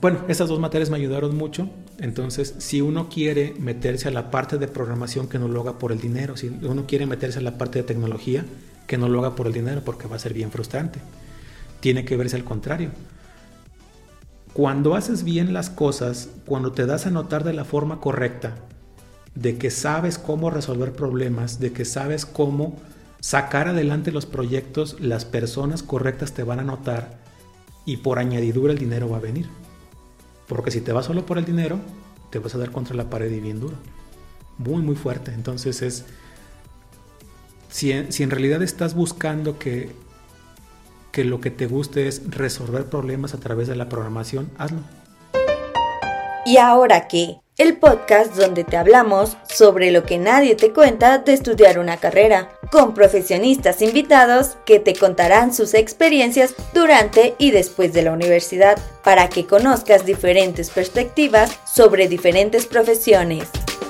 Bueno, esas dos materias me ayudaron mucho. Entonces, si uno quiere meterse a la parte de programación, que no lo haga por el dinero. Si uno quiere meterse a la parte de tecnología, que no lo haga por el dinero, porque va a ser bien frustrante. Tiene que verse al contrario. Cuando haces bien las cosas, cuando te das a notar de la forma correcta, de que sabes cómo resolver problemas, de que sabes cómo sacar adelante los proyectos, las personas correctas te van a notar y por añadidura el dinero va a venir. Porque si te vas solo por el dinero, te vas a dar contra la pared y bien duro. Muy, muy fuerte. Entonces si en realidad estás buscando que lo que te guste es resolver problemas a través de la programación, hazlo. ¿Y ahora qué? El podcast donde te hablamos sobre lo que nadie te cuenta de estudiar una carrera, con profesionistas invitados que te contarán sus experiencias durante y después de la universidad, para que conozcas diferentes perspectivas sobre diferentes profesiones.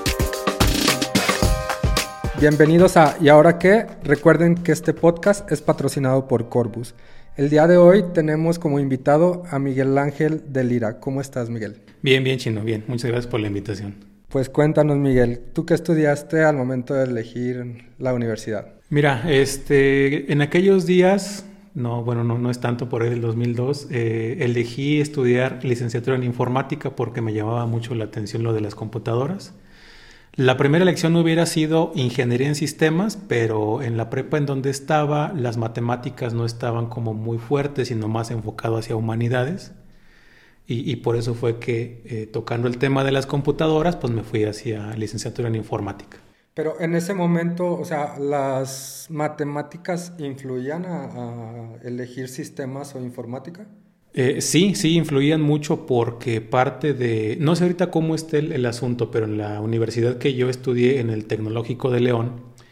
Bienvenidos a ¿Y ahora qué? Recuerden que este podcast es patrocinado por Corbus. El día de hoy tenemos como invitado a Miguel Ángel de Lira. ¿Cómo estás, Miguel? Bien, Chino, bien. Muchas gracias por la invitación. Pues cuéntanos, Miguel, ¿tú qué estudiaste al momento de elegir la universidad? Mira, en aquellos días, no es tanto, por ahí del 2002, elegí estudiar licenciatura en informática porque me llamaba mucho la atención lo de las computadoras. La primera elección hubiera sido ingeniería en sistemas, pero en la prepa en donde estaba, las matemáticas no estaban como muy fuertes, sino más enfocado hacia humanidades. Y por eso fue que, tocando el tema de las computadoras, pues me fui hacia licenciatura en informática. Pero en ese momento, o sea, ¿las matemáticas influían a elegir sistemas o informática? Sí, influían mucho porque parte de... No sé ahorita cómo esté el asunto, pero en la universidad que yo estudié, en el Tecnológico de León,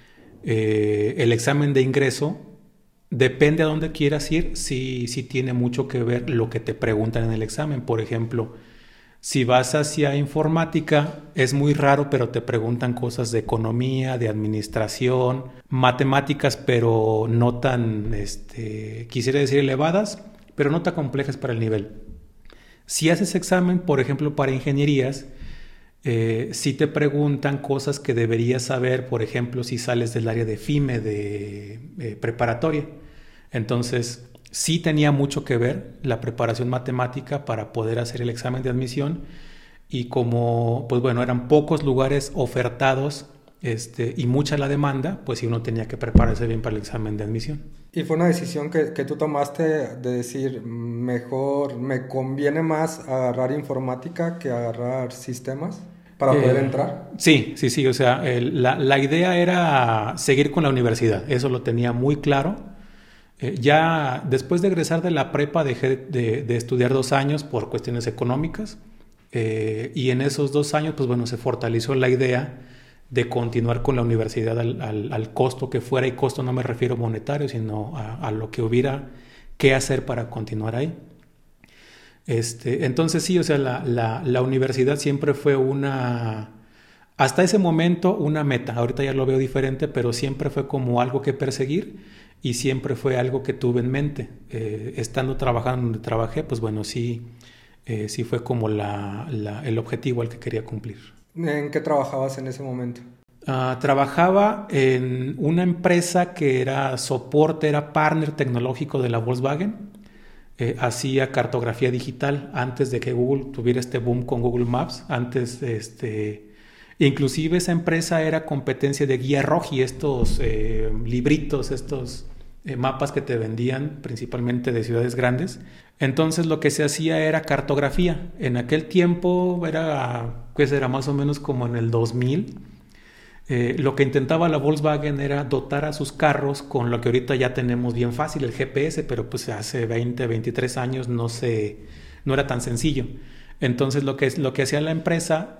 el examen de ingreso, depende a dónde quieras ir, sí tiene mucho que ver lo que te preguntan en el examen. Por ejemplo, si vas hacia informática, es muy raro, pero te preguntan cosas de economía, de administración, matemáticas, pero no tan, quisiera decir elevadas, pero no tan complejas para el nivel. Si haces examen, por ejemplo, para ingenierías, sí te preguntan cosas que deberías saber, por ejemplo, si sales del área de FIME, de preparatoria. Entonces, sí tenía mucho que ver la preparación matemática para poder hacer el examen de admisión, y como, pues bueno, eran pocos lugares ofertados y mucha la demanda, pues sí, uno tenía que prepararse bien para el examen de admisión. ¿Y fue una decisión que tú tomaste de decir, mejor me conviene más agarrar informática que agarrar sistemas para poder entrar? Sí, o sea, la idea era seguir con la universidad, eso lo tenía muy claro. Ya después de egresar de la prepa dejé de estudiar 2 años por cuestiones económicas, y en esos 2 años, pues bueno, se fortaleció la idea de continuar con la universidad al costo que fuera, y costo no me refiero monetario, sino a lo que hubiera que hacer para continuar ahí. Entonces sí, o sea, la universidad siempre fue hasta ese momento una meta. Ahorita ya lo veo diferente, pero siempre fue como algo que perseguir, y siempre fue algo que tuve en mente. Estando trabajando donde trabajé, pues bueno, sí fue como el objetivo al que quería cumplir. ¿En qué trabajabas en ese momento? Trabajaba en una empresa que era soporte, era partner tecnológico de la Volkswagen. Hacía cartografía digital antes de que Google tuviera este boom con Google Maps. Antes, inclusive esa empresa era competencia de Guía Roji, estos libritos, estos mapas que te vendían principalmente de ciudades grandes. Entonces lo que se hacía era cartografía. En aquel tiempo era más o menos como en el 2000. Lo que intentaba la Volkswagen era dotar a sus carros con lo que ahorita ya tenemos bien fácil, el GPS, pero pues hace 20, 23 años no era tan sencillo. Entonces lo que hacía la empresa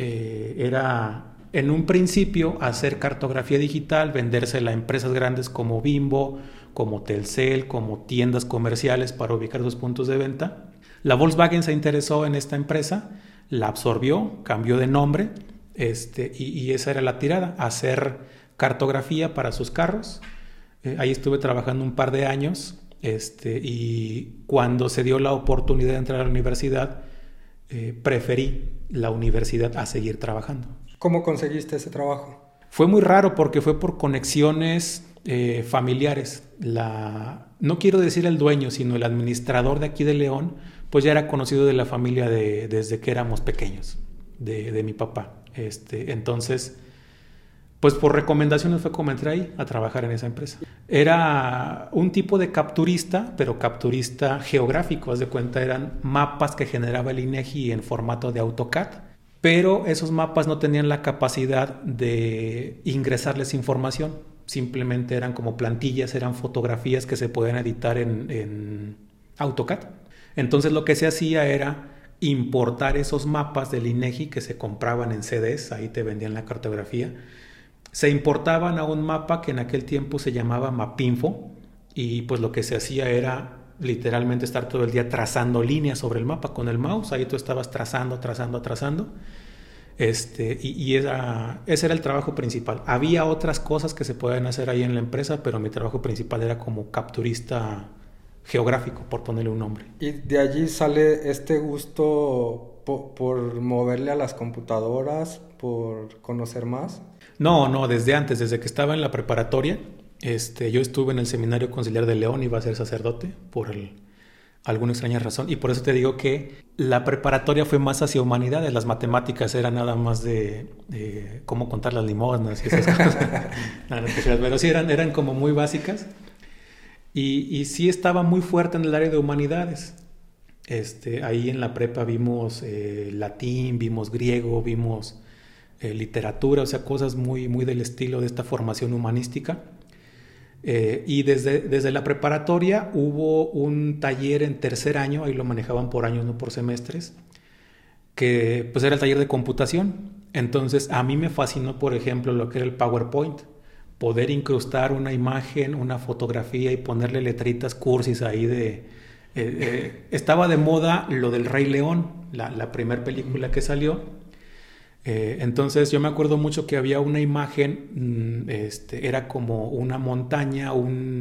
era, en un principio, hacer cartografía digital, vendérsela a empresas grandes como Bimbo, como Telcel, como tiendas comerciales para ubicar sus puntos de venta. La Volkswagen se interesó en esta empresa, la absorbió, cambió de nombre, y esa era la tirada, hacer cartografía para sus carros. Ahí estuve trabajando un par de años, y cuando se dio la oportunidad de entrar a la universidad, preferí la universidad a seguir trabajando. ¿Cómo conseguiste ese trabajo? Fue muy raro porque fue por conexiones familiares. No quiero decir el dueño, sino el administrador de aquí de León, pues ya era conocido de la familia desde que éramos pequeños, de mi papá. Entonces, pues por recomendaciones fue como entré ahí a trabajar en esa empresa. Era un tipo de capturista, pero capturista geográfico. Haz de cuenta, eran mapas que generaba el INEGI en formato de AutoCAD, pero esos mapas no tenían la capacidad de ingresarles información. Simplemente eran como plantillas, eran fotografías que se podían editar en AutoCAD. Entonces lo que se hacía era importar esos mapas del INEGI que se compraban en CDs, ahí te vendían la cartografía. Se importaban a un mapa que en aquel tiempo se llamaba Mapinfo, y pues lo que se hacía era literalmente estar todo el día trazando líneas sobre el mapa con el mouse. Ahí tú estabas trazando. Ese era el trabajo principal. Había otras cosas que se podían hacer ahí en la empresa, pero mi trabajo principal era como capturista geográfico, por ponerle un nombre. ¿Y de allí sale este gusto por moverle a las computadoras, por conocer más? No, desde antes, desde que estaba en la preparatoria, yo estuve en el Seminario Conciliar de León, iba a ser sacerdote por alguna extraña razón, y por eso te digo que la preparatoria fue más hacia humanidades. Las matemáticas eran nada más de cómo contar las limosnas y esas cosas. No, pero sí eran como muy básicas, y sí estaba muy fuerte en el área de humanidades. Ahí en la prepa vimos latín, vimos griego, vimos literatura, o sea, cosas muy, muy del estilo de esta formación humanística. Y desde la preparatoria hubo un taller en tercer año, ahí lo manejaban por años, no por semestres, que pues era el taller de computación. Entonces a mí me fascinó, por ejemplo, lo que era el PowerPoint, poder incrustar una imagen, una fotografía y ponerle letritas cursis ahí estaba de moda lo del Rey León, la primera película que salió. Entonces yo me acuerdo mucho que había una imagen, era como una montaña,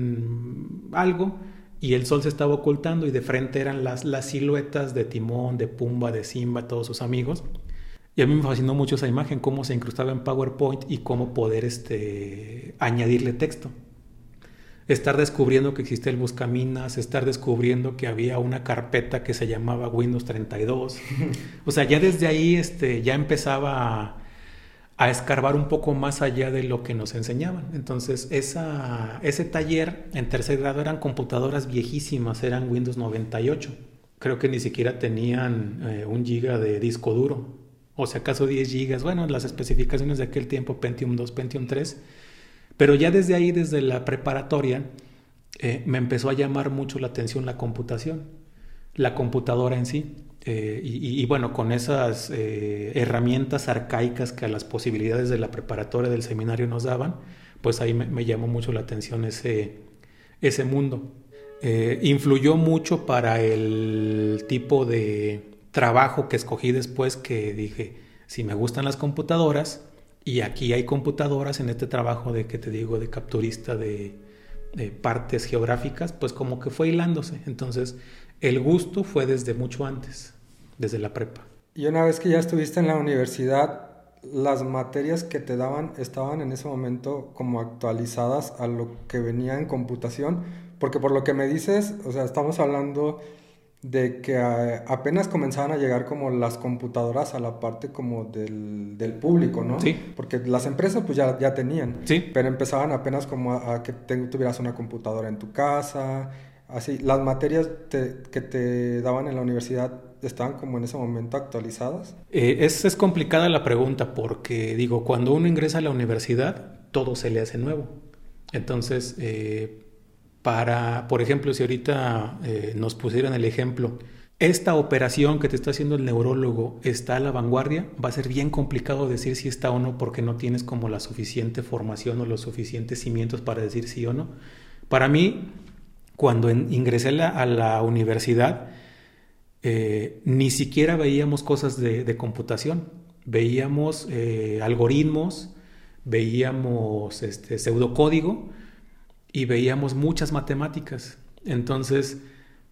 algo, y el sol se estaba ocultando y de frente eran las siluetas de Timón, de Pumba, de Simba, todos sus amigos. Y a mí me fascinó mucho esa imagen, cómo se incrustaba en PowerPoint y cómo poder añadirle texto. Estar descubriendo que existe el Buscaminas, estar descubriendo que había una carpeta que se llamaba Windows 32. O sea, ya desde ahí ya empezaba a escarbar un poco más allá de lo que nos enseñaban. Entonces, ese taller en tercer grado eran computadoras viejísimas, eran Windows 98. Creo que ni siquiera tenían 1 giga de disco duro, o sea, acaso 10 gigas. Bueno, las especificaciones de aquel tiempo, Pentium 2, Pentium 3. Pero ya desde ahí, desde la preparatoria, me empezó a llamar mucho la atención la computación, la computadora en sí. Y bueno, con esas herramientas arcaicas que a las posibilidades de la preparatoria del seminario nos daban, pues ahí me llamó mucho la atención ese mundo. Influyó mucho para el tipo de trabajo que escogí después, que dije, si me gustan las computadoras, y aquí hay computadoras en este trabajo de capturista de partes geográficas, pues como que fue hilándose. Entonces, el gusto fue desde mucho antes, desde la prepa. Y una vez que ya estuviste en la universidad, ¿las materias que te daban estaban en ese momento como actualizadas a lo que venía en computación? Porque por lo que me dices, o sea, estamos hablando de que apenas comenzaban a llegar como las computadoras a la parte como del público, ¿no? Sí. Porque las empresas pues ya tenían, sí, pero empezaban apenas como a que tuvieras una computadora en tu casa, así. ¿Las materias que te daban en la universidad estaban como en ese momento actualizadas? Es complicada la pregunta porque, cuando uno ingresa a la universidad, todo se le hace nuevo. Entonces, por ejemplo, si ahorita nos pusieran el ejemplo, esta operación que te está haciendo el neurólogo está a la vanguardia, va a ser bien complicado decir si está o no, porque no tienes como la suficiente formación o los suficientes cimientos para decir sí o no. Para mí, cuando ingresé a la universidad, ni siquiera veíamos cosas de computación. Veíamos algoritmos, veíamos pseudocódigo, y veíamos muchas matemáticas. Entonces,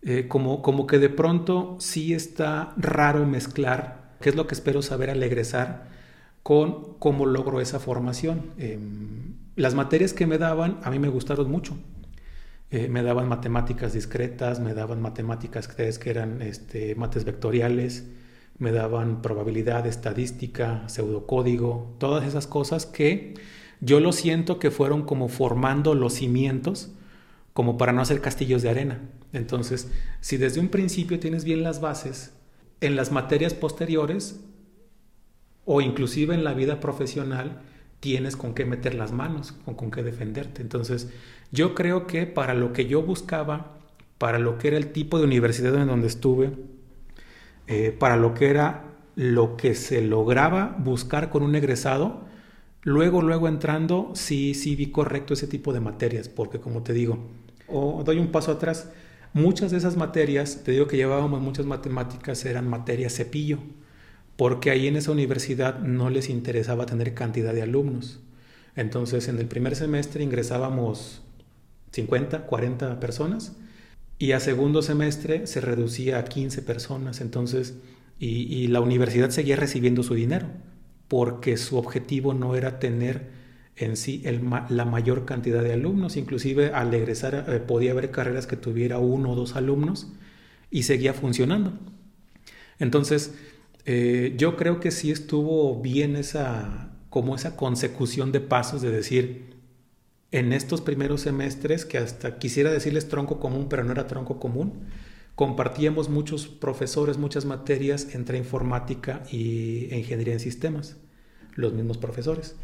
como que de pronto sí está raro mezclar, qué es lo que espero saber al egresar, con cómo logro esa formación. Las materias que me daban a mí me gustaron mucho. Me daban matemáticas discretas, me daban matemáticas que eran mates vectoriales, me daban probabilidad, estadística, pseudocódigo, todas esas cosas que yo lo siento que fueron como formando los cimientos como para no hacer castillos de arena. Entonces, si desde un principio tienes bien las bases, en las materias posteriores o inclusive en la vida profesional tienes con qué meter las manos, con qué defenderte. Entonces, yo creo que para lo que yo buscaba, para lo que era el tipo de universidad en donde estuve, para lo que era lo que se lograba buscar con un egresado, luego entrando, sí vi correcto ese tipo de materias, porque como te digo, doy un paso atrás, muchas de esas materias, te digo que llevábamos muchas matemáticas, eran materias cepillo, porque ahí en esa universidad no les interesaba tener cantidad de alumnos. Entonces, en el primer semestre ingresábamos 50, 40 personas y a segundo semestre se reducía a 15 personas. Entonces, y la universidad seguía recibiendo su dinero porque su objetivo no era tener en sí la mayor cantidad de alumnos. Inclusive al egresar podía haber carreras que tuviera 1 o 2 alumnos y seguía funcionando. Entonces, yo creo que sí estuvo bien esa consecución de pasos de decir, en estos primeros semestres, que hasta quisiera decirles tronco común, pero no era tronco común, compartíamos muchos profesores, muchas materias entre informática y ingeniería en sistemas, los mismos profesores,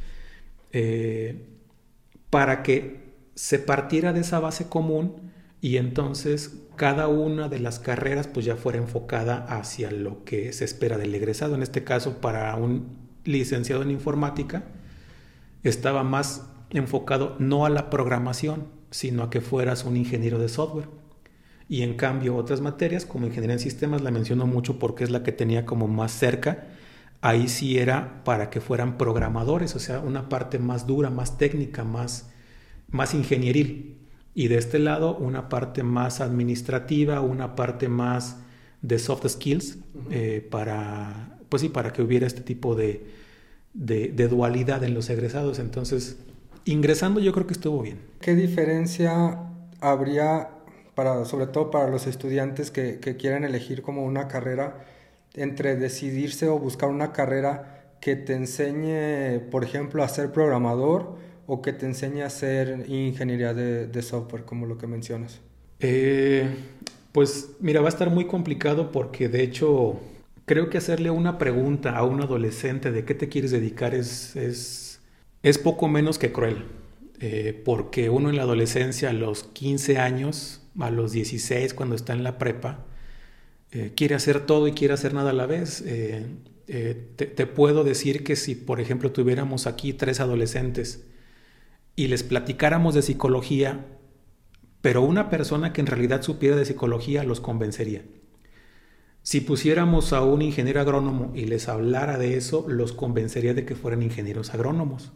para que se partiera de esa base común y entonces cada una de las carreras pues ya fuera enfocada hacia lo que se espera del egresado. En este caso, para un licenciado en informática, estaba más enfocado no a la programación, sino a que fueras un ingeniero de software. Y en cambio otras materias como ingeniería en sistemas, la menciono mucho porque es la que tenía como más cerca, ahí sí era para que fueran programadores, o sea, una parte más dura, más técnica, más ingenieril. Y de este lado una parte más administrativa, una parte más de soft skills, para que hubiera este tipo de dualidad en los egresados. Entonces, ingresando yo creo que estuvo bien. ¿Qué diferencia habría, sobre todo para los estudiantes que quieren elegir como una carrera, entre decidirse o buscar una carrera que te enseñe, por ejemplo, a ser programador o que te enseñe a hacer ingeniería de software, como lo que mencionas? Pues mira, va a estar muy complicado porque de hecho creo que hacerle una pregunta a un adolescente de qué te quieres dedicar es poco menos que cruel, porque uno en la adolescencia a los 15 años, a los 16 cuando está en la prepa, quiere hacer todo y quiere hacer nada a la vez. Te puedo decir que si por ejemplo tuviéramos aquí 3 adolescentes y les platicáramos de psicología, pero una persona que en realidad supiera de psicología los convencería. Si pusiéramos a un ingeniero agrónomo y les hablara de eso, los convencería de que fueran ingenieros agrónomos.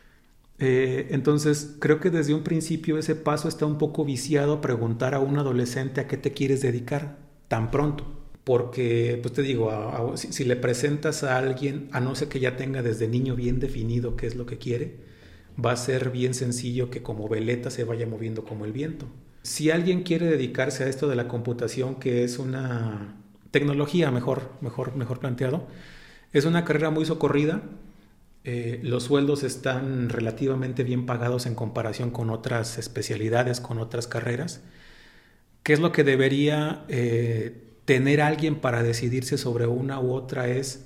Entonces, creo que desde un principio ese paso está un poco viciado a preguntar a un adolescente a qué te quieres dedicar tan pronto. Porque, pues te digo, si le presentas a alguien, a no ser que ya tenga desde niño bien definido qué es lo que quiere, va a ser bien sencillo que como veleta se vaya moviendo como el viento. Si alguien quiere dedicarse a esto de la computación, que es una tecnología mejor planteado, es una carrera muy socorrida. Los sueldos están relativamente bien pagados en comparación con otras especialidades, con otras carreras. ¿Qué es lo que debería tener alguien para decidirse sobre una u otra?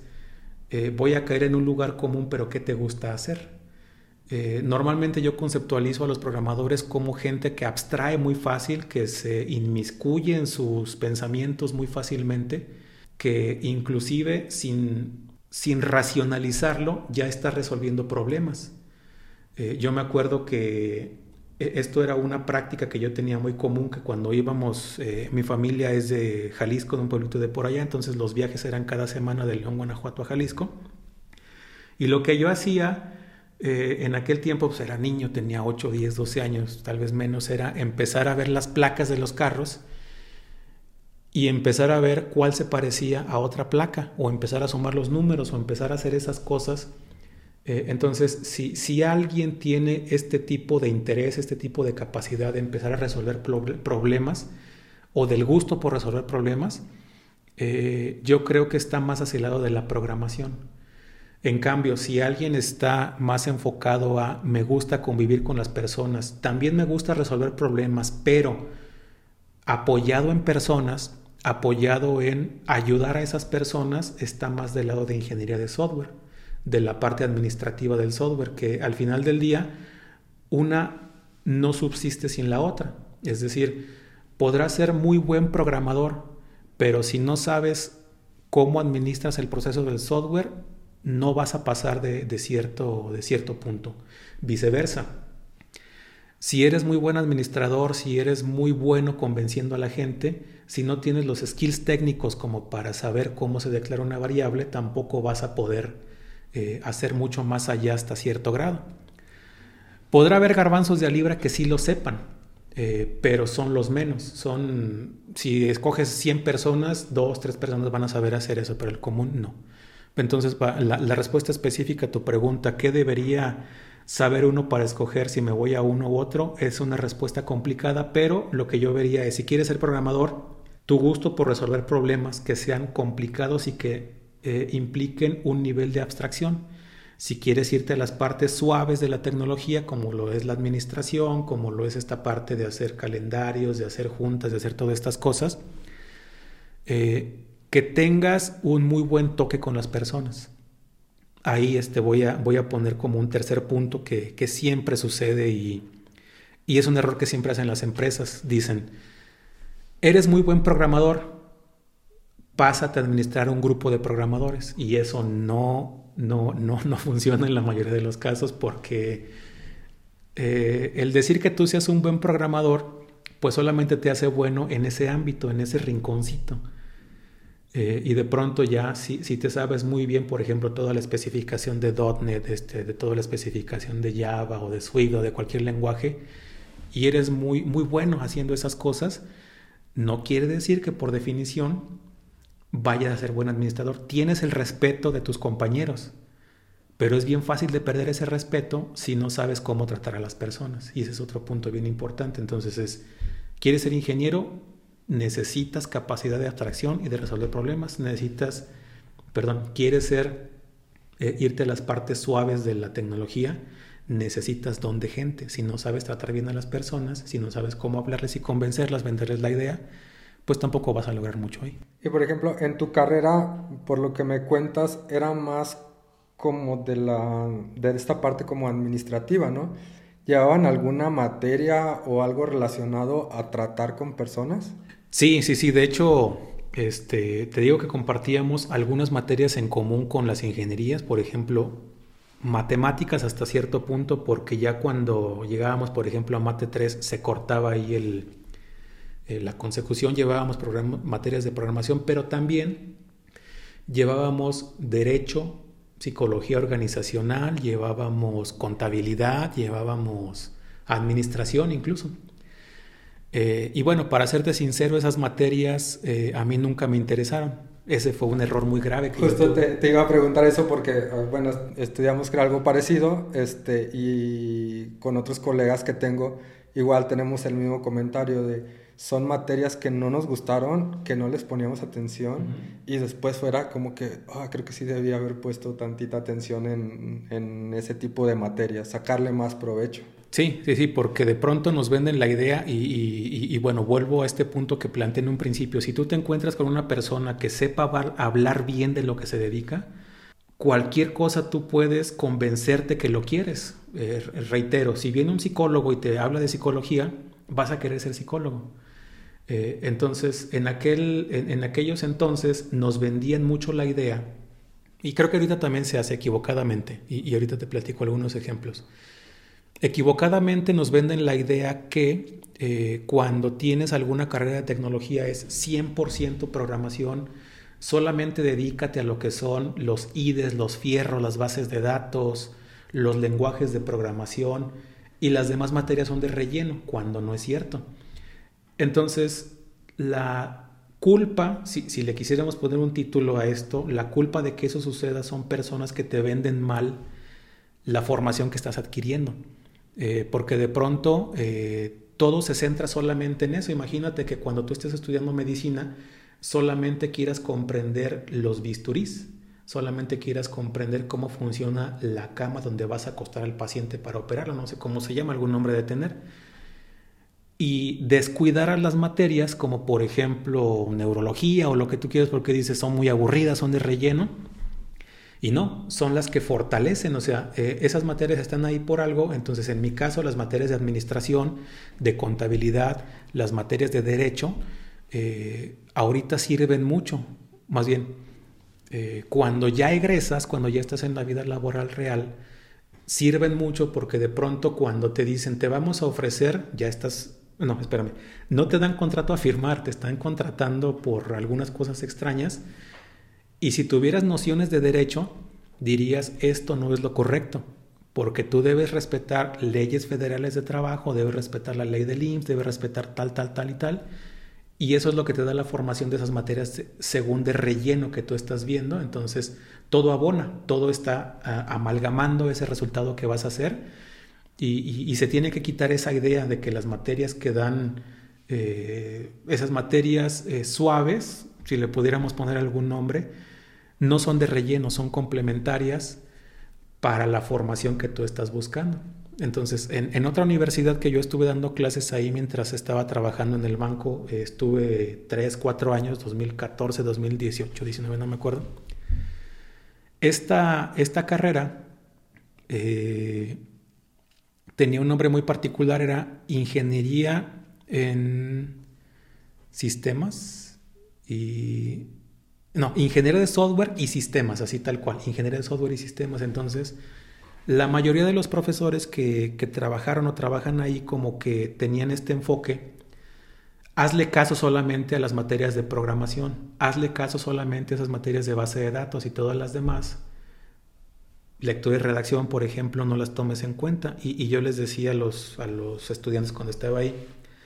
Voy a caer en un lugar común, pero ¿qué te gusta hacer? Normalmente yo conceptualizo a los programadores como gente que abstrae muy fácil, que se inmiscuye en sus pensamientos muy fácilmente, que inclusive sin racionalizarlo ya está resolviendo problemas. Yo me acuerdo que esto era una práctica que yo tenía muy común, que cuando íbamos, mi familia es de Jalisco, de un pueblito de por allá, entonces los viajes eran cada semana de León, Guanajuato a Jalisco, y lo que yo hacía en aquel tiempo, pues era niño, tenía 8, 10, 12 años, tal vez menos, era empezar a ver las placas de los carros y empezar a ver cuál se parecía a otra placa, o empezar a sumar los números, o empezar a hacer esas cosas. Entonces, si alguien tiene este tipo de interés, este tipo de capacidad de empezar a resolver problemas, o del gusto por resolver problemas, yo creo que está más hacia el lado de la programación. En cambio, si alguien está más enfocado a me gusta convivir con las personas, también me gusta resolver problemas, pero apoyado en personas, apoyado en ayudar a esas personas, está más del lado de ingeniería de software, de la parte administrativa del software, que al final del día una no subsiste sin la otra. Es decir, podrás ser muy buen programador, pero si no sabes cómo administras el proceso del software, no vas a pasar de cierto punto. Viceversa. Si eres muy buen administrador, si eres muy bueno convenciendo a la gente, si no tienes los skills técnicos como para saber cómo se declara una variable, tampoco vas a poder hacer mucho más allá hasta cierto grado. Podrá haber garbanzos de a libra que sí lo sepan, pero son los menos. Si escoges 100 personas, 2, 3 personas van a saber hacer eso, pero el común no. Entonces, la respuesta específica a tu pregunta, ¿qué debería saber uno para escoger si me voy a uno u otro? Es una respuesta complicada, pero lo que yo vería es, si quieres ser programador, tu gusto por resolver problemas que sean complicados y que impliquen un nivel de abstracción. Si quieres irte a las partes suaves de la tecnología, como lo es la administración, como lo es esta parte de hacer calendarios, de hacer juntas, de hacer todas estas cosas, que tengas un muy buen toque con las personas. Ahí voy a poner como un tercer punto que siempre sucede y es un error que siempre hacen las empresas. Dicen, eres muy buen programador, pásate a administrar un grupo de programadores. Y eso no funciona en la mayoría de los casos, porque el decir que tú seas un buen programador, pues solamente te hace bueno en ese ámbito, en ese rinconcito. Y de pronto ya, si te sabes muy bien, por ejemplo, toda la especificación de .NET, de toda la especificación de Java o de Swift o de cualquier lenguaje, y eres muy, muy bueno haciendo esas cosas, no quiere decir que por definición vayas a ser buen administrador. Tienes el respeto de tus compañeros, pero es bien fácil de perder ese respeto si no sabes cómo tratar a las personas. Y ese es otro punto bien importante. Entonces, ¿quieres ser ingeniero? Necesitas capacidad de abstracción y de resolver problemas. ¿Quieres irte a las partes suaves de la tecnología? Necesitas don de gente. Si no sabes tratar bien a las personas, si no sabes cómo hablarles y convencerlas, venderles la idea, pues tampoco vas a lograr mucho ahí. Y por ejemplo, en tu carrera, por lo que me cuentas, era más como de esta parte como administrativa, ¿no? ¿Llevaban alguna materia o algo relacionado a tratar con personas? Sí. De hecho, te digo que compartíamos algunas materias en común con las ingenierías. Por ejemplo, matemáticas hasta cierto punto, porque ya cuando llegábamos, por ejemplo, a Mate 3, se cortaba ahí la consecución. Llevábamos materias de programación, pero también llevábamos derecho, psicología organizacional, llevábamos contabilidad, llevábamos administración incluso. Y bueno, para serte sincero, esas materias a mí nunca me interesaron. Ese fue un error muy grave. Justo te iba a preguntar eso porque, bueno, estudiamos algo parecido y con otros colegas que tengo, igual tenemos el mismo comentario de son materias que no nos gustaron, que no les poníamos atención, y después fuera como que creo que sí debía haber puesto tantita atención en ese tipo de materias, sacarle más provecho. Sí, porque de pronto nos venden la idea y bueno, vuelvo a este punto que planteé en un principio. Si tú te encuentras con una persona que sepa hablar bien de lo que se dedica, cualquier cosa tú puedes convencerte que lo quieres. Reitero, si viene un psicólogo y te habla de psicología, vas a querer ser psicólogo. Entonces, en aquellos entonces nos vendían mucho la idea, y creo que ahorita también se hace equivocadamente, y ahorita te platico algunos ejemplos. Equivocadamente nos venden la idea que cuando tienes alguna carrera de tecnología es 100% programación, solamente dedícate a lo que son los IDEs, los fierros, las bases de datos, los lenguajes de programación, y las demás materias son de relleno, cuando no es cierto. Entonces, culpa, si le quisiéramos poner un título a esto, la culpa de que eso suceda son personas que te venden mal la formación que estás adquiriendo. Porque de pronto todo se centra solamente en eso. Imagínate que cuando tú estés estudiando medicina, solamente quieras comprender los bisturís, solamente quieras comprender cómo funciona la cama donde vas a acostar al paciente para operarlo, no sé cómo se llama, algún nombre de tener, y descuidar a las materias como por ejemplo neurología o lo que tú quieras porque dices son muy aburridas, son de relleno. Y no, son las que fortalecen, o sea, esas materias están ahí por algo. Entonces, en mi caso, las materias de administración, de contabilidad, las materias de derecho, ahorita sirven mucho. Más bien, cuando ya egresas, cuando ya estás en la vida laboral real, sirven mucho porque de pronto cuando te dicen te vamos a ofrecer, ya estás... No, espérame, no te dan contrato a firmar, te están contratando por algunas cosas extrañas. Y si tuvieras nociones de derecho, dirías esto no es lo correcto, porque tú debes respetar leyes federales de trabajo, debes respetar la ley del IMSS, debes respetar tal y tal, y eso es lo que te da la formación de esas materias según de relleno que tú estás viendo. Entonces todo abona, todo está amalgamando ese resultado que vas a hacer, y se tiene que quitar esa idea de que las materias que dan, esas materias suaves, si le pudiéramos poner algún nombre, no son de relleno, son complementarias para la formación que tú estás buscando. Entonces, en otra universidad que yo estuve dando clases ahí mientras estaba trabajando en el banco, estuve 3, 4 años, 2014, 2018, 19, no me acuerdo. Esta carrera tenía un nombre muy particular, era Ingeniería en Sistemas y... No, ingeniería de software y sistemas, así tal cual, ingeniería de software y sistemas. Entonces, la mayoría de los profesores que trabajaron o trabajan ahí como que tenían este enfoque, hazle caso solamente a las materias de programación, hazle caso solamente a esas materias de base de datos y todas las demás. Lectura y redacción, por ejemplo, no las tomes en cuenta. Y yo les decía a los estudiantes cuando estaba ahí,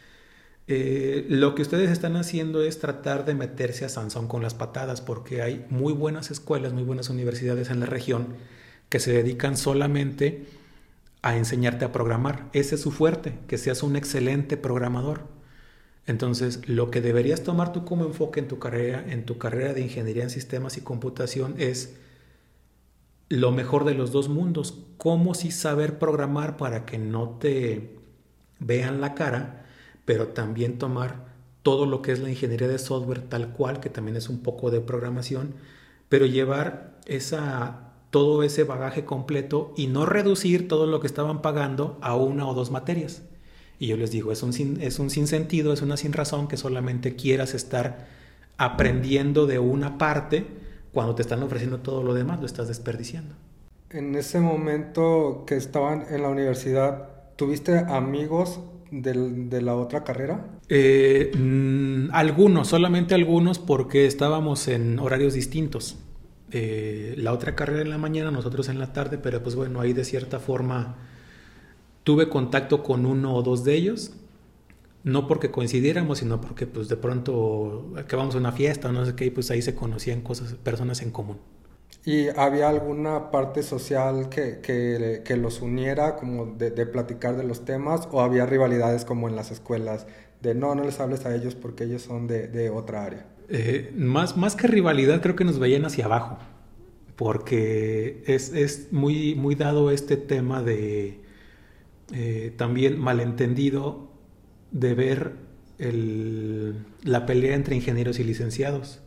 lo que ustedes están haciendo es tratar de meterse a Sansón con las patadas, porque hay muy buenas escuelas, muy buenas universidades en la región que se dedican solamente a enseñarte a programar. Ese es su fuerte, que seas un excelente programador. Entonces, lo que deberías tomar tú como enfoque en tu carrera de ingeniería en sistemas y computación es lo mejor de los dos mundos. Cómo sí saber programar para que no te vean la cara, pero también tomar todo lo que es la ingeniería de software tal cual, que también es un poco de programación, pero llevar todo ese bagaje completo y no reducir todo lo que estaban pagando a 1 o 2 materias. Y yo les digo, es un sinsentido, es una sin razón que solamente quieras estar aprendiendo de una parte cuando te están ofreciendo todo lo demás, lo estás desperdiciando. En ese momento que estaban en la universidad, ¿tuviste amigos de la otra carrera? Algunos, solamente algunos, porque estábamos en horarios distintos. La otra carrera en la mañana, nosotros en la tarde, pero pues bueno, ahí de cierta forma tuve contacto con 1 o 2 de ellos, no porque coincidiéramos, sino porque pues de pronto acabamos una fiesta o no sé qué, y pues ahí se conocían personas en común. ¿Y había alguna parte social que los uniera, como de platicar de los temas, o había rivalidades como en las escuelas, de no les hables a ellos porque ellos son de otra área? Más que rivalidad, creo que nos veían hacia abajo, porque es muy, muy dado este tema de también malentendido de ver la pelea entre ingenieros y licenciados.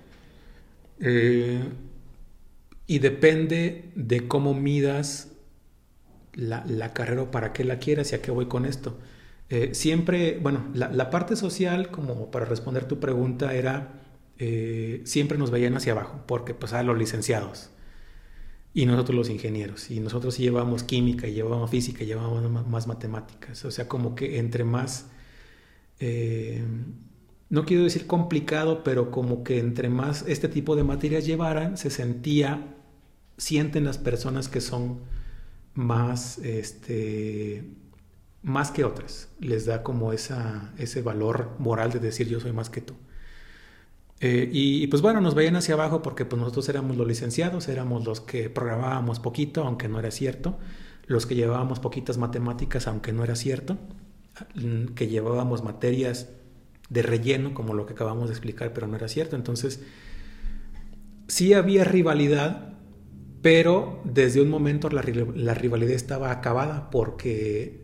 Y depende de cómo midas la carrera o para qué la quieras y a qué voy con esto. Siempre, bueno, la parte social, como para responder tu pregunta, era siempre nos veían hacia abajo, porque pues a los licenciados y nosotros los ingenieros, y nosotros sí llevábamos química y llevábamos física y llevábamos más matemáticas. O sea, como que entre más, no quiero decir complicado, pero como que entre más este tipo de materias llevaran, sienten las personas que son más que otras. Les da como ese valor moral de decir yo soy más que tú. Y pues bueno, nos veían hacia abajo porque pues nosotros éramos los licenciados, éramos los que programábamos poquito, aunque no era cierto, los que llevábamos poquitas matemáticas, aunque no era cierto, que llevábamos materias de relleno, como lo que acabamos de explicar, pero no era cierto. Entonces, sí había rivalidad, pero desde un momento la rivalidad estaba acabada porque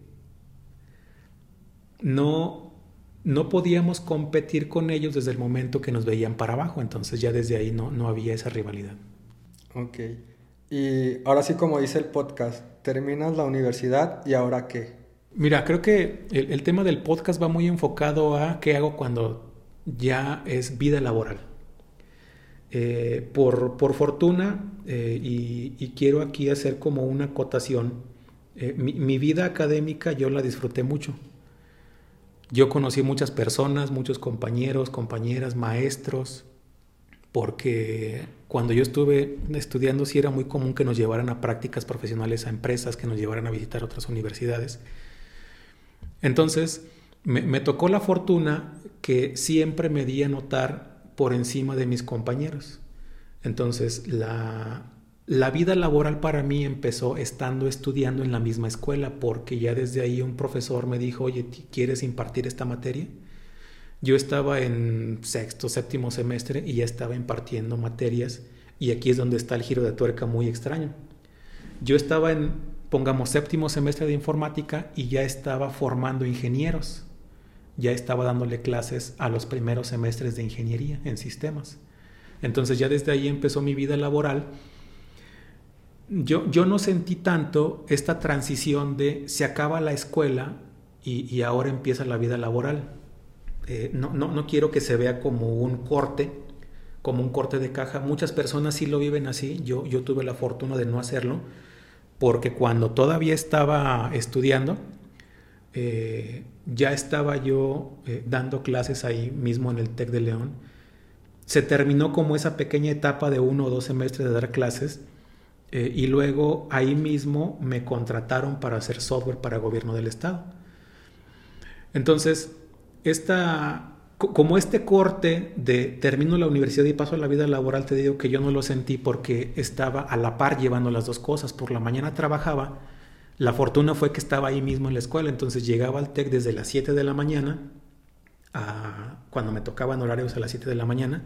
no podíamos competir con ellos desde el momento que nos veían para abajo. Entonces ya desde ahí no había esa rivalidad. Ok. Y ahora sí, como dice el podcast, terminas la universidad y ¿ahora qué? Mira, creo que el tema del podcast va muy enfocado a qué hago cuando ya es vida laboral. Por fortuna, y quiero aquí hacer como una acotación, mi vida académica yo la disfruté mucho. Yo conocí muchas personas, muchos compañeros, compañeras, maestros, porque cuando yo estuve estudiando sí era muy común que nos llevaran a prácticas profesionales a empresas, que nos llevaran a visitar otras universidades. Entonces, me tocó la fortuna que siempre me di a notar por encima de mis compañeros. Entonces, la vida laboral para mí empezó estando estudiando en la misma escuela, porque ya desde ahí un profesor me dijo, oye, ¿quieres impartir esta materia? Yo estaba en sexto, séptimo semestre y ya estaba impartiendo materias, y aquí es donde está el giro de tuerca muy extraño. Yo estaba en, pongamos, séptimo semestre de informática y ya estaba formando ingenieros. Ya estaba dándole clases a los primeros semestres de ingeniería en sistemas. Entonces ya desde ahí empezó mi vida laboral. Yo no sentí tanto esta transición de se acaba la escuela y ahora empieza la vida laboral. No quiero que se vea como un corte de caja. Muchas personas sí lo viven así. Yo tuve la fortuna de no hacerlo, porque cuando todavía estaba estudiando, ya estaba yo dando clases ahí mismo en el TEC de León. Se terminó como esa pequeña etapa de 1 o 2 semestres de dar clases, y luego ahí mismo me contrataron para hacer software para gobierno del estado. Entonces, como este corte de termino la universidad y paso a la vida laboral, te digo que yo no lo sentí porque estaba a la par llevando las dos cosas. Por la mañana trabajaba, la fortuna fue que estaba ahí mismo en la escuela, entonces llegaba al TEC desde las 7 de la mañana, cuando me tocaban horarios a las 7 de la mañana,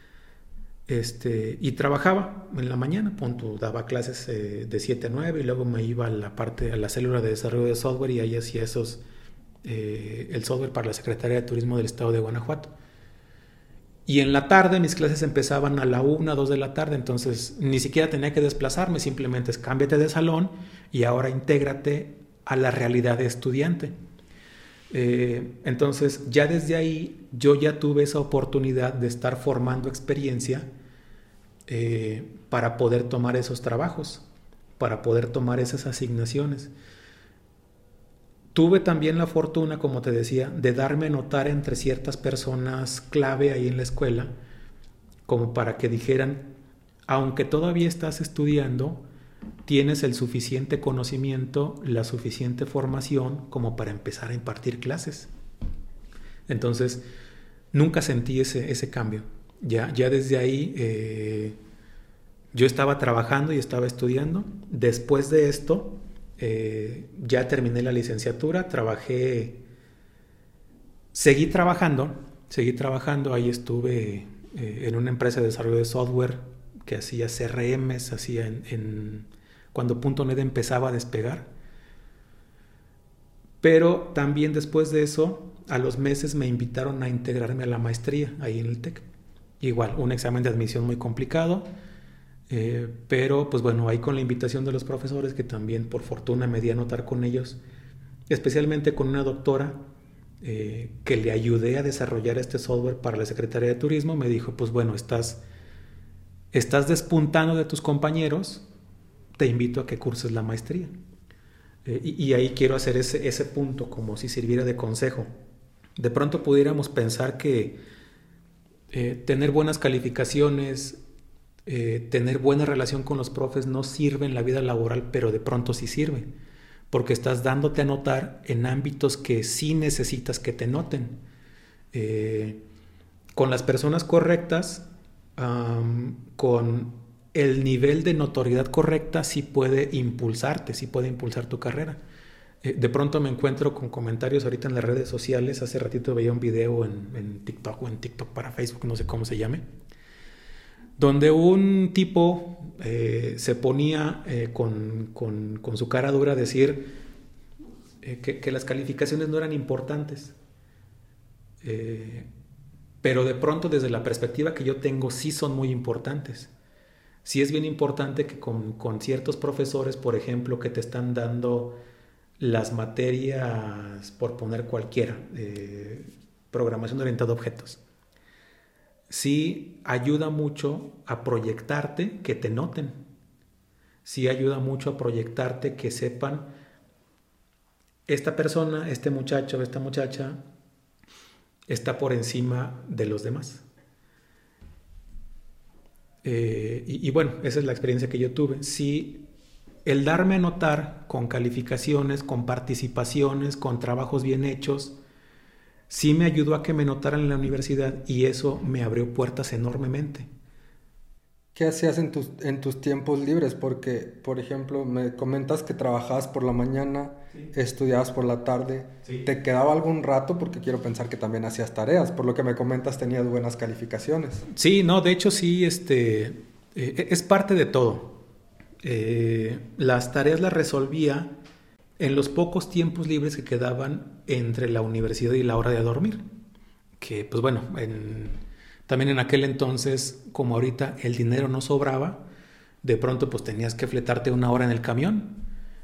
y trabajaba en la mañana, daba clases de 7 a 9 y luego me iba a la célula de desarrollo de software y ahí hacía el software para la Secretaría de Turismo del Estado de Guanajuato. Y en la tarde mis clases empezaban a la 1, 2 de la tarde, entonces ni siquiera tenía que desplazarme, simplemente es cámbiate de salón y ahora intégrate a la realidad de estudiante. Entonces ya desde ahí yo ya tuve esa oportunidad de estar formando experiencia para poder tomar esos trabajos, para poder tomar esas asignaciones. Tuve también la fortuna, como te decía, de darme a notar entre ciertas personas clave ahí en la escuela, como para que dijeran, aunque todavía estás estudiando, tienes el suficiente conocimiento, la suficiente formación como para empezar a impartir clases. Entonces, nunca sentí ese cambio. Ya desde ahí yo estaba trabajando y estaba estudiando. Después de esto, ya terminé la licenciatura, seguí trabajando, ahí estuve en una empresa de desarrollo de software que hacía CRMs, hacía cuando .NET empezaba a despegar. Pero también después de eso, a los meses me invitaron a integrarme a la maestría ahí en el TEC. Igual, un examen de admisión muy complicado, pero pues bueno, ahí con la invitación de los profesores, que también por fortuna me di a notar con ellos, especialmente con una doctora que le ayudé a desarrollar este software para la Secretaría de Turismo, me dijo, pues bueno, estás despuntando de tus compañeros, te invito a que curses la maestría. Y ahí quiero hacer ese punto como si sirviera de consejo. De pronto pudiéramos pensar que tener buenas calificaciones, tener buena relación con los profes no sirve en la vida laboral, pero de pronto sí sirve, porque estás dándote a notar en ámbitos que sí necesitas que te noten. con las personas correctas, con el nivel de notoriedad correcta, sí puede impulsarte, sí puede impulsar tu carrera. De pronto me encuentro con comentarios ahorita en las redes sociales. Hace ratito veía un video en TikTok o en TikTok para Facebook, no sé cómo se llame, donde un tipo se ponía con su cara dura a decir que las calificaciones no eran importantes. Pero de pronto, desde la perspectiva que yo tengo, sí son muy importantes. Sí es bien importante que con ciertos profesores, por ejemplo, que te están dando las materias, por poner cualquiera, programación orientada a objetos, sí ayuda mucho a proyectarte, que te noten. Sí ayuda mucho a proyectarte, que sepan, esta persona, este muchacho, esta muchacha, está por encima de los demás. Y bueno, esa es la experiencia que yo tuve. Sí, el darme a notar con calificaciones, con participaciones, con trabajos bien hechos, sí me ayudó a que me notaran en la universidad, y eso me abrió puertas enormemente. ¿Qué hacías en tus tiempos libres? Porque, por ejemplo, me comentas que trabajabas por la mañana, sí, estudiabas por la tarde. Sí. ¿Te quedaba algún rato? Porque quiero pensar que también hacías tareas. Por lo que me comentas, tenías buenas calificaciones. Sí, no, de hecho sí, es parte de todo. Las tareas las resolvía en los pocos tiempos libres que quedaban entre la universidad y la hora de dormir. Que, pues bueno, también en aquel entonces, como ahorita, el dinero no sobraba. De pronto pues tenías que fletarte una hora en el camión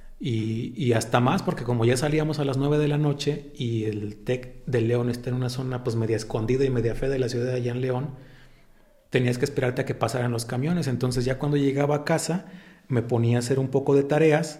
y hasta más, porque como ya salíamos a las 9 de la noche y el TEC de León está en una zona pues media escondida y media fea de la ciudad de allá en León, tenías que esperarte a que pasaran los camiones. Entonces ya cuando llegaba a casa me ponía a hacer un poco de tareas,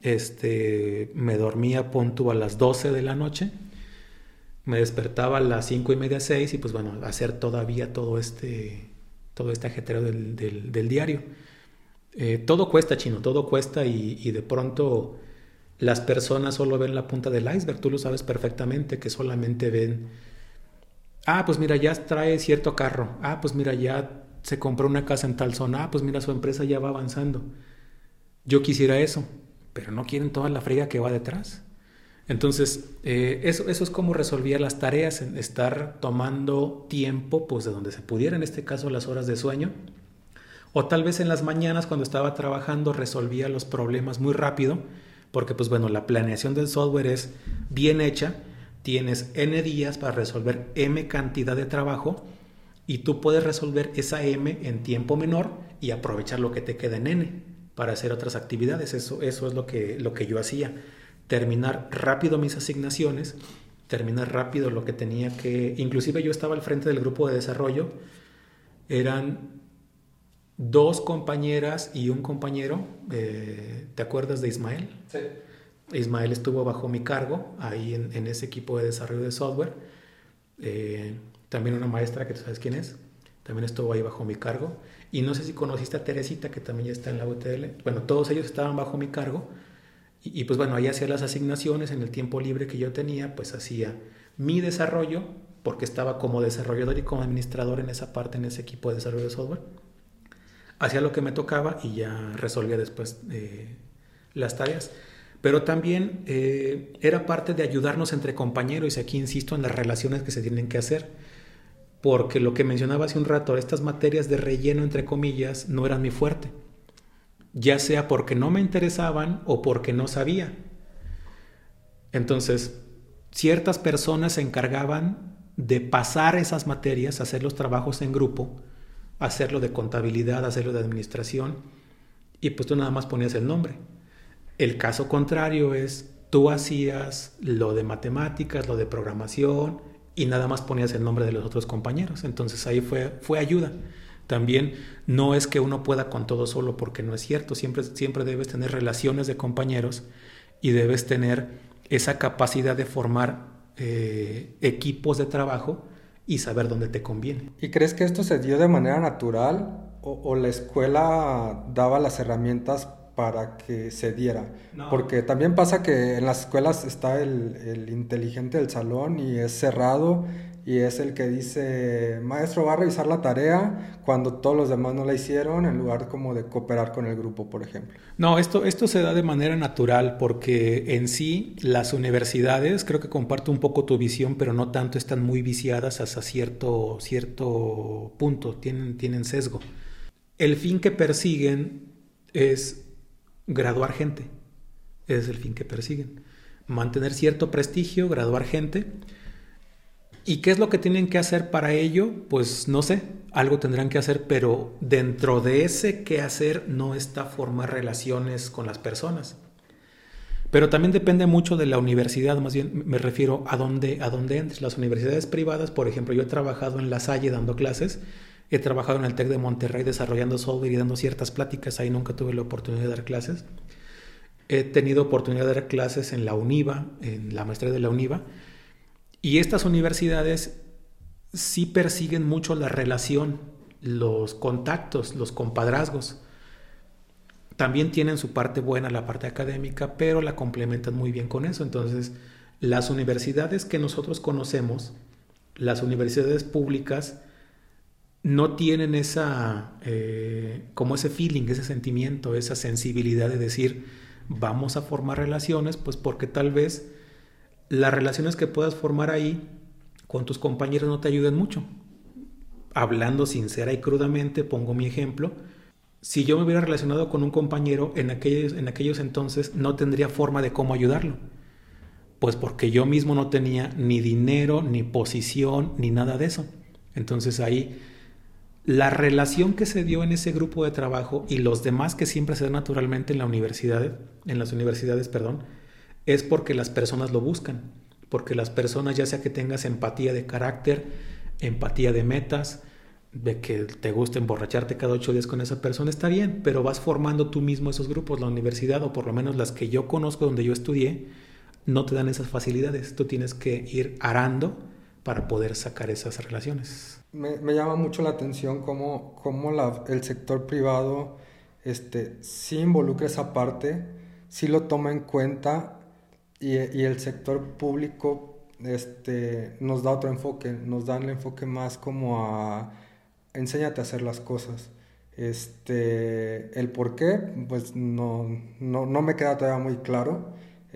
me dormía punto a las 12 de la noche, me despertaba a las 5:30, 6, y pues bueno, hacer todavía todo este ajetreo del diario. Todo cuesta, Chino, todo cuesta, y de pronto las personas solo ven la punta del iceberg. Tú lo sabes perfectamente, que solamente ven, pues mira, ya trae cierto carro, pues mira, ya se compró una casa en tal zona, pues mira, su empresa ya va avanzando. Yo quisiera eso, pero no quieren toda la friega que va detrás. Entonces, eso es como resolvía las tareas, estar tomando tiempo, pues de donde se pudiera, en este caso las horas de sueño, o tal vez en las mañanas cuando estaba trabajando resolvía los problemas muy rápido, porque pues bueno, la planeación del software es bien hecha, tienes N días para resolver M cantidad de trabajo, y tú puedes resolver esa M en tiempo menor y aprovechar lo que te queda en N para hacer otras actividades. Eso es lo que yo hacía. Terminar rápido mis asignaciones, terminar rápido lo que tenía que... Inclusive yo estaba al frente del grupo de desarrollo, eran 2 compañeras y un compañero. ¿Te acuerdas de Ismael? Sí. Ismael estuvo bajo mi cargo ahí en ese equipo de desarrollo de software. También una maestra, que tú sabes quién es, también estuvo ahí bajo mi cargo. Y no sé si conociste a Teresita, que también ya está en la UTL. Bueno, todos ellos estaban bajo mi cargo. Y pues bueno, ahí hacía las asignaciones. En el tiempo libre que yo tenía, pues hacía mi desarrollo, porque estaba como desarrollador y como administrador en esa parte, en ese equipo de desarrollo de software. Hacía lo que me tocaba y ya resolvía después las tareas. Pero también era parte de ayudarnos entre compañeros, y aquí insisto en las relaciones que se tienen que hacer, porque lo que mencionaba hace un rato, estas materias de relleno, entre comillas, no eran mi fuerte, ya sea porque no me interesaban o porque no sabía. Entonces, ciertas personas se encargaban de pasar esas materias, hacer los trabajos en grupo, hacerlo de contabilidad, hacerlo de administración, y pues tú nada más ponías el nombre. El caso contrario es, tú hacías lo de matemáticas, lo de programación, y nada más ponías el nombre de los otros compañeros. Entonces ahí fue ayuda. También no es que uno pueda con todo solo, porque no es cierto. Siempre debes tener relaciones de compañeros y debes tener esa capacidad de formar equipos de trabajo y saber dónde te conviene. ¿Y crees que esto se dio de manera natural o la escuela daba las herramientas para que se diera? No. Porque también pasa que en las escuelas está el inteligente del salón y es cerrado y es el que dice, maestro, va a revisar la tarea cuando todos los demás no la hicieron, en lugar como de cooperar con el grupo, por ejemplo. No, esto se da de manera natural porque en sí las universidades, creo que comparto un poco tu visión, pero no tanto, están muy viciadas hasta cierto punto, tienen sesgo. El fin que persiguen es graduar gente, ese es el fin que persiguen. Mantener cierto prestigio, graduar gente. ¿Y qué es lo que tienen que hacer para ello? Pues no sé, algo tendrán que hacer, pero dentro de ese qué hacer no está formar relaciones con las personas. Pero también depende mucho de la universidad, más bien me refiero a dónde entres. Las universidades privadas, por ejemplo, yo he trabajado en La Salle dando clases, he trabajado en el TEC de Monterrey desarrollando software y dando ciertas pláticas, ahí nunca tuve la oportunidad de dar clases. He tenido oportunidad de dar clases en la UNIVA, en la maestría de la UNIVA, y estas universidades sí persiguen mucho la relación, los contactos, los compadrazgos. También tienen su parte buena, la parte académica, pero la complementan muy bien con eso. Entonces, las universidades que nosotros conocemos, las universidades públicas, no tienen como ese feeling, ese sentimiento, esa sensibilidad de decir, vamos a formar relaciones, pues porque tal vez las relaciones que puedas formar ahí con tus compañeros no te ayuden mucho. Hablando sincera y crudamente, pongo mi ejemplo. Si yo me hubiera relacionado con un compañero en aquellos entonces, no tendría forma de cómo ayudarlo. Pues porque yo mismo no tenía ni dinero, ni posición, ni nada de eso. Entonces ahí la relación que se dio en ese grupo de trabajo y los demás que siempre se dan naturalmente en las universidades, es porque las personas lo buscan, porque las personas, ya sea que tengas empatía de carácter, empatía de metas, de que te guste emborracharte cada 8 días con esa persona, está bien, pero vas formando tú mismo esos grupos. La universidad, o por lo menos las que yo conozco donde yo estudié, no te dan esas facilidades. Tú tienes que ir arando para poder sacar esas relaciones. Me llama mucho la atención cómo el sector privado sí involucra esa parte, sí lo toma en cuenta, y el sector público nos da otro enfoque, nos da el enfoque más como a enséñate a hacer las cosas. El por qué, pues no me queda todavía muy claro,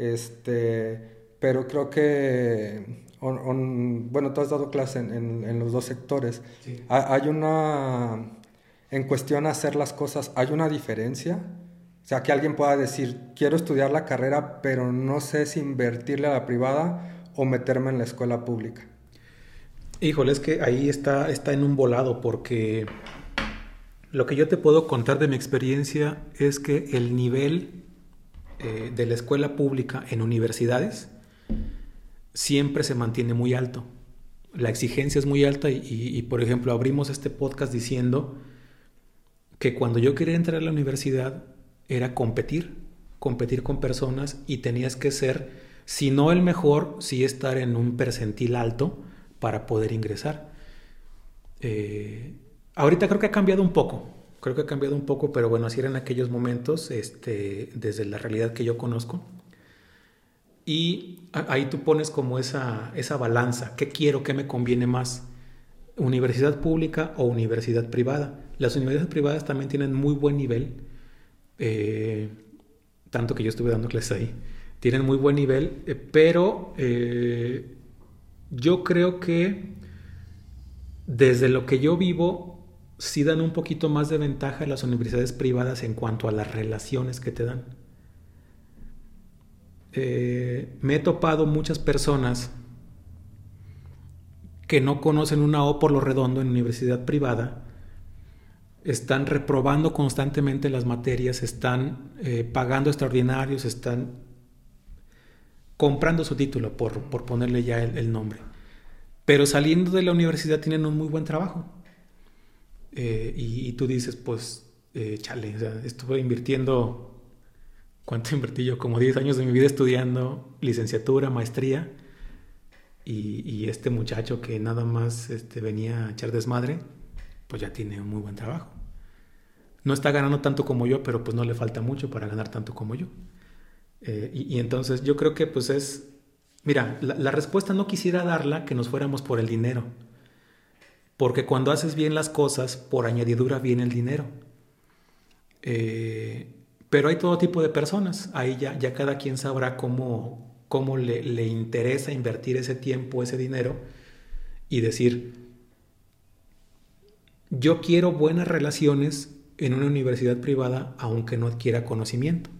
pero creo que bueno, tú has dado clase en los dos sectores. Sí. Hay en cuestión a hacer las cosas, ¿hay una diferencia? O sea, que alguien pueda decir, quiero estudiar la carrera, pero no sé si invertirle a la privada o meterme en la escuela pública. Híjole, es que ahí está en un volado, porque lo que yo te puedo contar de mi experiencia es que el nivel de la escuela pública en universidades siempre se mantiene muy alto. La exigencia es muy alta y, por ejemplo, abrimos este podcast diciendo que cuando yo quería entrar a la universidad era competir con personas, y tenías que ser, si no el mejor, sí estar en un percentil alto para poder ingresar. Ahorita creo que ha cambiado un poco, pero bueno, así era en aquellos momentos, desde la realidad que yo conozco. Y ahí tú pones como esa balanza. ¿Qué quiero? ¿Qué me conviene más? ¿Universidad pública o universidad privada? Las universidades privadas también tienen muy buen nivel. Tanto que yo estuve dando clases ahí. Tienen muy buen nivel, pero yo creo que desde lo que yo vivo, sí dan un poquito más de ventaja las universidades privadas en cuanto a las relaciones que te dan. Me he topado muchas personas que no conocen una O por lo redondo en universidad privada, están reprobando constantemente las materias, están pagando extraordinarios, están comprando su título, por ponerle ya el nombre. Pero saliendo de la universidad tienen un muy buen trabajo. Y tú dices, pues, chale, o sea, estuve invirtiendo... ¿Cuánto invertí yo? Como 10 años de mi vida estudiando licenciatura, maestría, y este muchacho que nada más venía a echar desmadre, pues ya tiene un muy buen trabajo. No está ganando tanto como yo, pero pues no le falta mucho para ganar tanto como yo. Y entonces yo creo que pues es Mira, la respuesta no quisiera darla que nos fuéramos por el dinero. Porque cuando haces bien las cosas, por añadidura viene el dinero. Pero hay todo tipo de personas. Ahí ya cada quien sabrá cómo le interesa invertir ese tiempo, ese dinero, y decir, yo quiero buenas relaciones en una universidad privada aunque no adquiera conocimiento.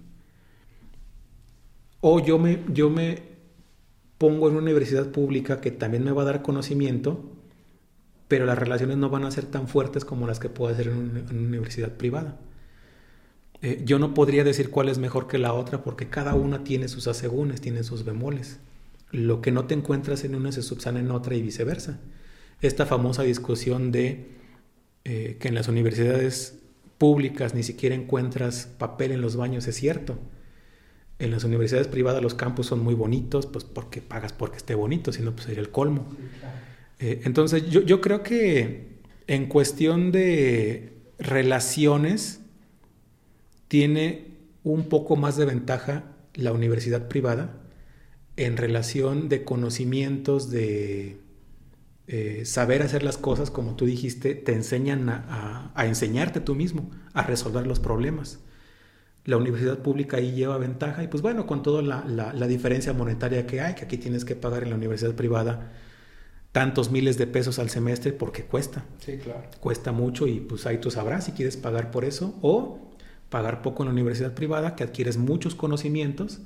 O yo me pongo en una universidad pública que también me va a dar conocimiento, pero las relaciones no van a ser tan fuertes como las que puedo hacer en una universidad privada. Yo no podría decir cuál es mejor que la otra porque cada una tiene sus asegúnes, tiene sus bemoles. Lo que no te encuentras en una se subsana en otra y viceversa. Esta famosa discusión de que en las universidades públicas ni siquiera encuentras papel en los baños es cierto. En las universidades privadas los campus son muy bonitos, pues porque pagas porque esté bonito, si no pues sería el colmo. Sí, claro. Entonces yo creo que en cuestión de relaciones tiene un poco más de ventaja la universidad privada en relación de conocimientos, de saber hacer las cosas, como tú dijiste, te enseñan a enseñarte tú mismo, a resolver los problemas. La universidad pública ahí lleva ventaja y pues bueno, con toda la diferencia monetaria que hay, que aquí tienes que pagar en la universidad privada tantos miles de pesos al semestre porque cuesta. Sí, claro. Cuesta mucho y pues ahí tú sabrás si quieres pagar por eso o pagar poco en la universidad privada, que adquieres muchos conocimientos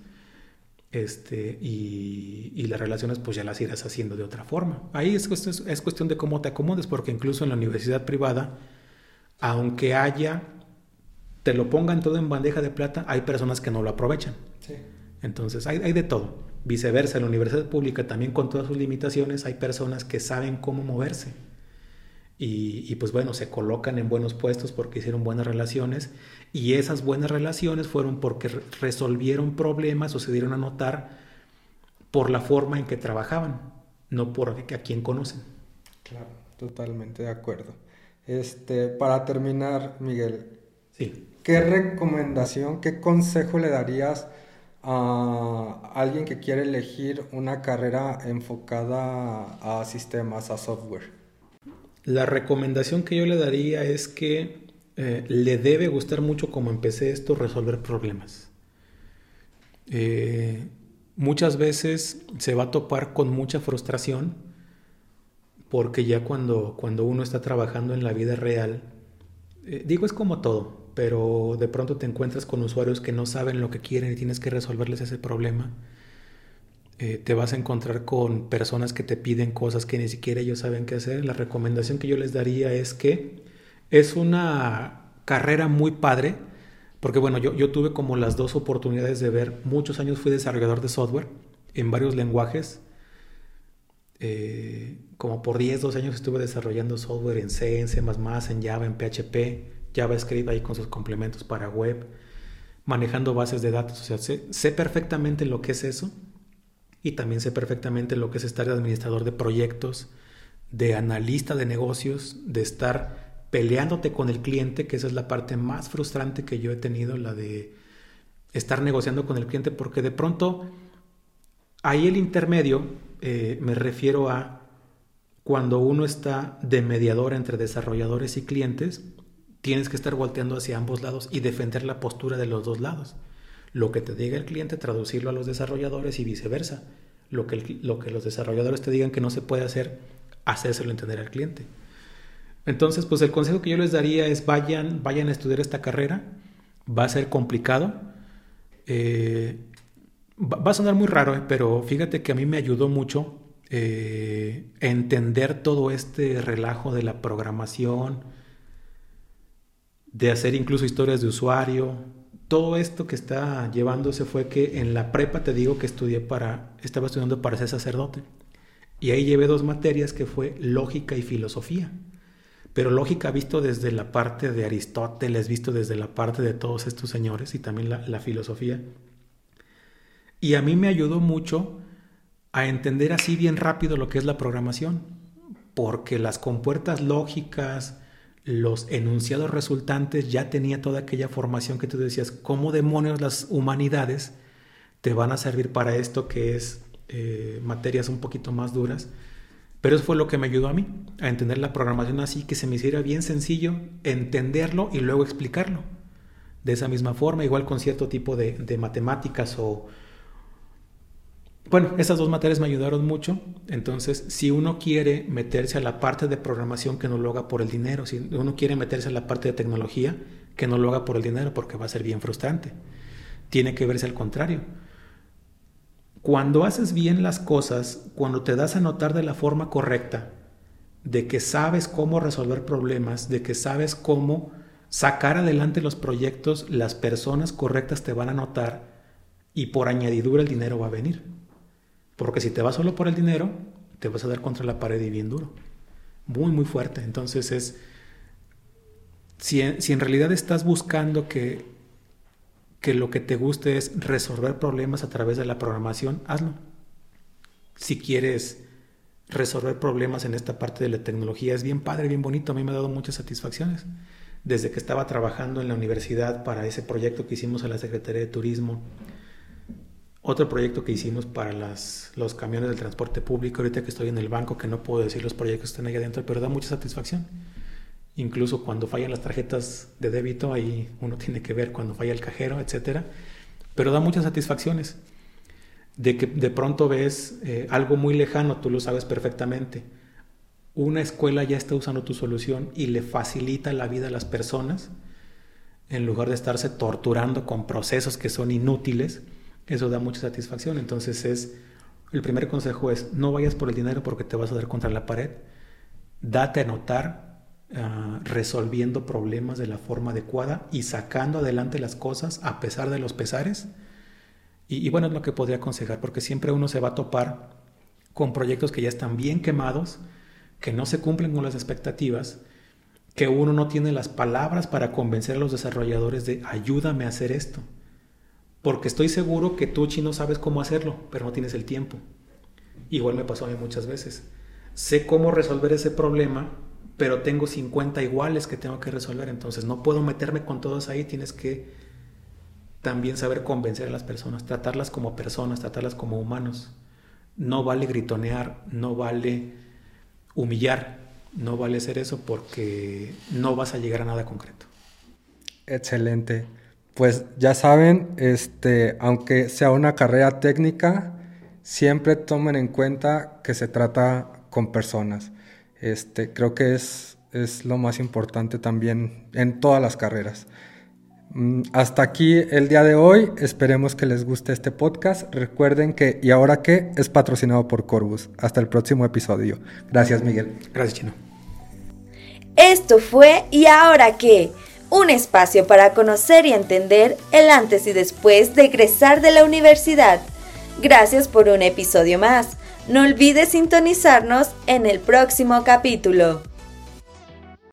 y las relaciones pues ya las irás haciendo de otra forma. Ahí es cuestión de cómo te acomodes, porque incluso en la universidad privada, aunque te lo pongan todo en bandeja de plata, hay personas que no lo aprovechan. Sí. Entonces hay de todo. Viceversa, en la universidad pública también con todas sus limitaciones hay personas que saben cómo moverse y pues bueno, se colocan en buenos puestos porque hicieron buenas relaciones y esas buenas relaciones fueron porque resolvieron problemas o se dieron a notar por la forma en que trabajaban, no por a quién conocen. Claro, totalmente de acuerdo. Para terminar, Miguel, sí. ¿Qué recomendación, qué consejo le darías a alguien que quiere elegir una carrera enfocada a sistemas, a software? La recomendación que yo le daría es que le debe gustar mucho, como empecé esto, resolver problemas. Muchas veces se va a topar con mucha frustración porque ya cuando uno está trabajando en la vida real, es como todo, pero de pronto te encuentras con usuarios que no saben lo que quieren y tienes que resolverles ese problema. Te vas a encontrar con personas que te piden cosas que ni siquiera ellos saben qué hacer. La recomendación que yo les daría es que es una carrera muy padre, porque bueno, yo tuve como las dos oportunidades de ver. Muchos años fui desarrollador de software en varios lenguajes. Como por 10, 12 años estuve desarrollando software en C, en C++, en Java, en PHP, JavaScript ahí con sus complementos para web, manejando bases de datos. O sea, sé perfectamente lo que es eso y también sé perfectamente lo que es estar de administrador de proyectos, de analista de negocios, de estar peleándote con el cliente, que esa es la parte más frustrante que yo he tenido, la de estar negociando con el cliente, porque de pronto ahí el intermedio, me refiero a cuando uno está de mediador entre desarrolladores y clientes, tienes que estar volteando hacia ambos lados y defender la postura de los dos lados. Lo que te diga el cliente, traducirlo a los desarrolladores y viceversa. Lo que los desarrolladores te digan que no se puede hacer, hacérselo entender al cliente. Entonces, pues el consejo que yo les daría es vayan a estudiar esta carrera. Va a ser complicado. Va a sonar muy raro, pero fíjate que a mí me ayudó mucho entender todo este relajo de la programación, de hacer incluso historias de usuario. Todo esto que está llevándose fue que en la prepa te digo que estaba estudiando para ser sacerdote. Y ahí llevé 2 materias que fue lógica y filosofía. Pero lógica visto desde la parte de Aristóteles, visto desde la parte de todos estos señores y también la filosofía. Y a mí me ayudó mucho a entender así bien rápido lo que es la programación. Porque las compuertas lógicas, los enunciados resultantes, ya tenía toda aquella formación que tú decías, ¿cómo demonios las humanidades te van a servir para esto que es materias un poquito más duras, pero eso fue lo que me ayudó a mí, a entender la programación así, que se me hiciera bien sencillo entenderlo y luego explicarlo. De esa misma forma, igual con cierto tipo de matemáticas o... Bueno, esas dos materias me ayudaron mucho. Entonces, si uno quiere meterse a la parte de programación, que no lo haga por el dinero. Si uno quiere meterse a la parte de tecnología, que no lo haga por el dinero, porque va a ser bien frustrante. Tiene que verse al contrario. Cuando haces bien las cosas, cuando te das a notar de la forma correcta, de que sabes cómo resolver problemas, de que sabes cómo sacar adelante los proyectos, las personas correctas te van a notar y por añadidura el dinero va a venir. Porque si te vas solo por el dinero, te vas a dar contra la pared y bien duro. Muy, muy fuerte. Entonces si en realidad estás buscando que lo que te guste es resolver problemas a través de la programación, hazlo. Si quieres resolver problemas en esta parte de la tecnología, es bien padre, bien bonito. A mí me ha dado muchas satisfacciones. Desde que estaba trabajando en la universidad para ese proyecto que hicimos a la Secretaría de Turismo, otro proyecto que hicimos para los camiones del transporte público, ahorita que estoy en el banco, que no puedo decir los proyectos que están ahí adentro, pero da mucha satisfacción. Incluso cuando fallan las tarjetas de débito, ahí uno tiene que ver cuando falla el cajero, etcétera. Pero da muchas satisfacciones. De que de pronto ves algo muy lejano, tú lo sabes perfectamente. Una escuela ya está usando tu solución y le facilita la vida a las personas, en lugar de estarse torturando con procesos que son inútiles. Eso da mucha satisfacción. Entonces el primer consejo es: no vayas por el dinero porque te vas a dar contra la pared. Date a notar resolviendo problemas de la forma adecuada y sacando adelante las cosas a pesar de los pesares. Y bueno, es lo que podría aconsejar, porque siempre uno se va a topar con proyectos que ya están bien quemados, que no se cumplen con las expectativas, que uno no tiene las palabras para convencer a los desarrolladores de ayúdame a hacer esto. Porque estoy seguro que tú, Chino, sabes cómo hacerlo, pero no tienes el tiempo. Igual me pasó a mí muchas veces. Sé cómo resolver ese problema, pero tengo 50 iguales que tengo que resolver. Entonces no puedo meterme con todos ahí. Tienes que también saber convencer a las personas, tratarlas como personas, tratarlas como humanos. No vale gritonear, no vale humillar, no vale hacer eso porque no vas a llegar a nada concreto. Excelente. Pues ya saben, aunque sea una carrera técnica, siempre tomen en cuenta que se trata con personas. Creo que es lo más importante también en todas las carreras. Hasta aquí el día de hoy. Esperemos que les guste este podcast. Recuerden que ¿Y ahora qué? Es patrocinado por Corbus. Hasta el próximo episodio. Gracias, Miguel. Gracias, Chino. Esto fue ¿Y ahora qué? Un espacio para conocer y entender el antes y después de egresar de la universidad. Gracias por un episodio más. No olvides sintonizarnos en el próximo capítulo.